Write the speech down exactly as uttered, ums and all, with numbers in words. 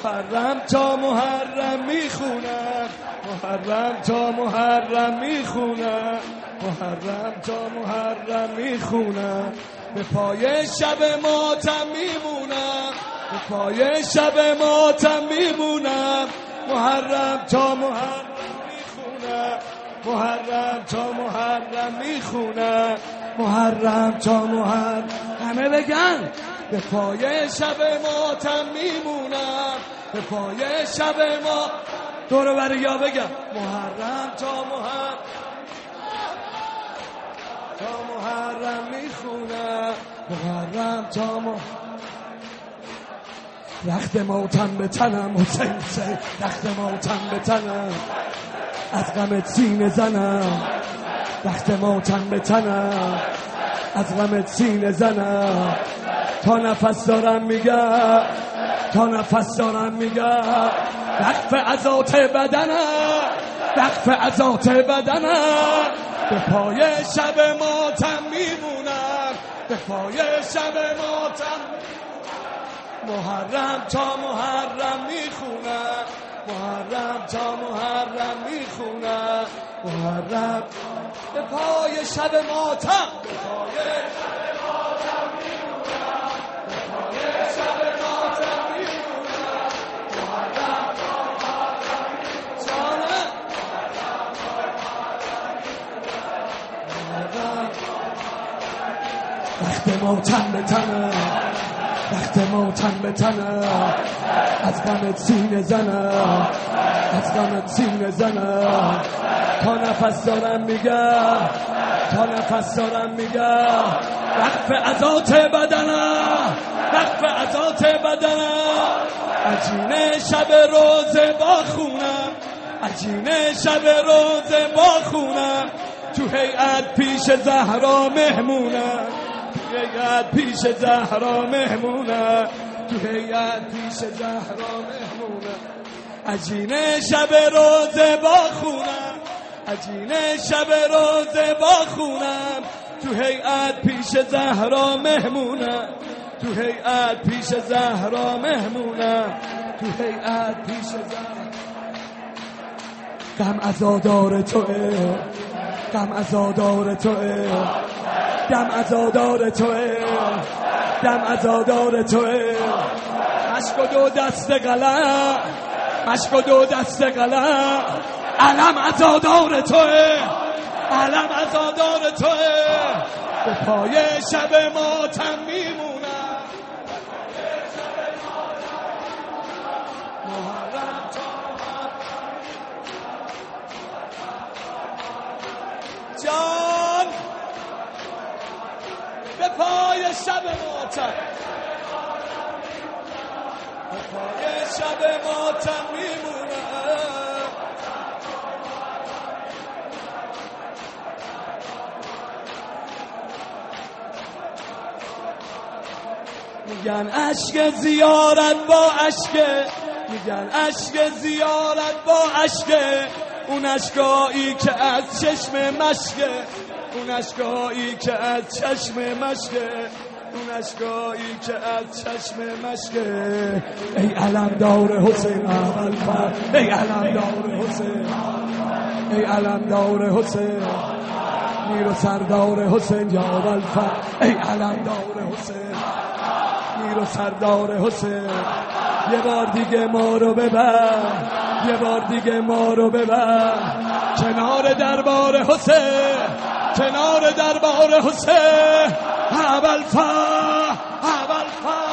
محرم تا محرم میخونم، محرم تا محرم میخونم، محرم تا محرم میخونم، به پای شب ماتم میمونم، به پای شب ماتم میمونم، محرم تا محرم میخونم، محرم تا محرم میخونم، محرم تا محرم. همه بگن به پای شب ماتم میمونم، به پای شب ما دور بریا بگم محرم تا محرم تا محرم میخونم، محرم تا محرم. رخت ماتم به تنم حسین حسین، رخت ماتم به تنم، از غمت سینه زنم، رخت ماتم به تنم، از غمت سینه زنم، تا نفس دارم میگم، تا نفس دارم میگم، وقف عزات بدنم، وقف عزات بدنم، به پای شب ماتم میمونم، به پای شب ماتم، محرم تا محرم میخونم، محرم تا محرم میخونم، محرم به پای شب ماتم، به پای شب ماتم میمونم، به پای شب ماتم میمونم، محرم تا محرم میخونم، محرم وقت ماتم به تنم، وقت ماتم به تنم، از غمت سینه زنم، از غمت سینه زنم، تا نفس دارم میگم، تا نفس دارم میگم، وقف عزات بدنم، وقف عزات بدنم، عجینه شب روزه با خونم، عجینه شب روزه با خونم، تو هیئت پیش زهرا مهمونم، تو هیئت پیش زهرا مهمونم، تو هیئت پیش زهرا مهمونم، عجینه شب روزه با خونم، عجینه شب روزه با خونم، تو هیئت پیش زهرا مهمونم، تو هیئت پیش زهرا مهمونم، تو هیئت پیش زهرا. غم عزادار توئه، غم عزادار توئه، دم عزادار توئه، دم عزادار توئه، مشک و دو دست قلم، مشک و دو دست قلم، علم عزادار توئه، علم عزادار توئه، به پای شب ماتم میمونم، محرم تا جان، به پای شب ماتم، به پای شب ماتم میمونم، میگن عشق زیارت با عشق، میگن عشق زیارت با عشق، اون عشقایی که از چشم مشکه، اون عشقایی که از چشم مشکه، اون عشقایی که از چشم مشکه. ای علمدار حسین اول فر، ای علمدار حسین، ای علمدار حسین، میر و سردار حسین یا اول فر، ای علمدار حسین، میر و سردار حسین، یه بار دیگه ما رو ببر، یه بار دیگه ما رو ببر کنار دربار حسین، کنار دربار حسین، اول فر، اول فر.